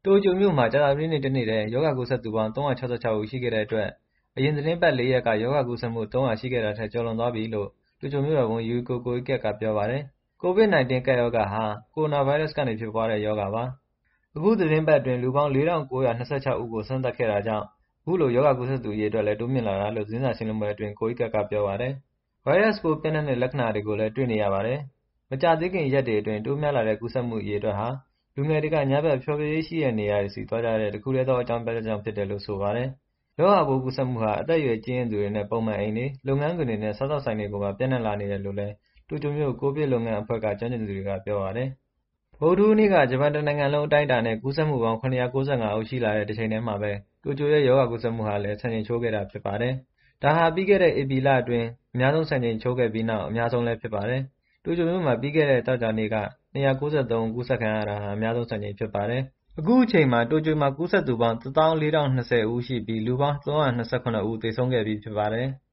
တိုကျိုမြို့မှာကြာသပတေးနေ့တနေ့တည်းရောဂါကူးစက်သူပေါင်း366ဦးရှိခဲ့တဲ့အတွက်အရင်သီတင်းပတ်4ရက်ကရောဂါကူးစက်မှု300ရှိခဲ့တာထက်ကျော်လွန်သွားပြီလို့တိုကျိုမြို့တော်ဝန် Yuriko Koike ကပြောပါတယ်။ COVID-19 ကပ်ရောဂါဟာကိုရိုနာဗိုင်းရပ်စ်ကနေဖြစ်ပွားတဲ့ရောဂါပါ။အခုသီတင်းပတ်အတွင်းလူပေါင်း4926ဦးကိုစမ်းသပ်ခဲ့တာကြောင့်အခုလိုရောဂါကူးစက်သူအရေအတွက်လည်းတိုးမြင့်လာတာလို့သတင်းစာရှင်းလင်းပွဲအတွင်း Koike ကပြောပါတယ်။ဗိုင်းရပ်စ်ပိုးပျံ့နှံ့တဲ့လက္ခဏာတွေကိုလည်းတွေ့နေရပါတယ်။မကြာသေးခင်ရက်တွေအတွင်းတိုးများလာတဲ့ကူးစက်မှုအရေအတွက်ဟာလူငယ်တွေကညဘက်ဖျော်ဖြေရေးရှိတဲ့နေရာတွေဆီသွားကြတဲ့တခုတည်းသောအကြောင်းပြချက်ကြောင့်ဖြစ်တယ်လို့ဆိုပါတယ်။ရောဂါပိုးကူးစက်မှုဟာအသက်အရွယ်ကြီးရင့်သူတွေနဲ့ပုံမှန်အိမ်တွေ၊လုပ်ငန်းခွင်တွေနဲ့စားသောက်ဆိုင်တွေကိုပါပျံ့နှံ့လာနေတယ်လို့လည်းတိုကျိုမြို့ကိုဗစ်လုပ်ငန်းအဖွဲ့ကကျွမ်းကျင်သူတွေကပြောပါတယ်။ဗုဒ္ဓဟူးနေ့ကဂျပန်တနိုင်ငံလုံးအတိုင်းအတာနဲ့ကူးစက်မှုပေါင်း795ဦးရှိလာတဲ့တချိန်တည်းမှာပဲတိုကျိုရဲ့ရောဂါကူးစက်မှုဟာလည်းစံချိန်ချိုးခဲ့တာဖြစ်ပါတယ်။ဒါဟာပြီးခဲ့တဲ့ဧပြီလအတွင်းအများဆုံးစံချိန်ချိုးခဲ့ပြီးနောက်အများဆုံးလည်းဖြစ်ပါတယ်။တိုကျိုမြို့မှာပြီးခဲ့တဲ့သောကြာနေ့က293ဦးကူးစက်ခံရတာဟာအများဆုံးစံချိန်ဖြစ်ပါတယ်။အခုအချိန်မှာတိုကျိုမှာကူးစက်သူပေါင်း14020ဦးရှိပြီးလူပေါင်း327ဦးသေဆုံးခဲ့ပြီးဖြစ်ပါတယ်။